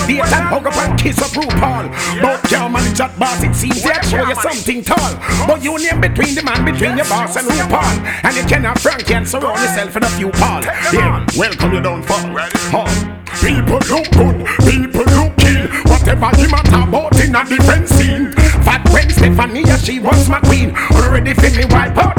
date and hug up and kiss up RuPaul. But your manage that boss, it seems they show you something tall. But you name between the man, between your boss and RuPaul. And you cannot frank and surround yourself in a few Paul. Yeah, welcome you down for. People look good, people look kill. Whatever him a talk about in a different scene. Fat when Stephanie, she was my queen. Already feel me wipe out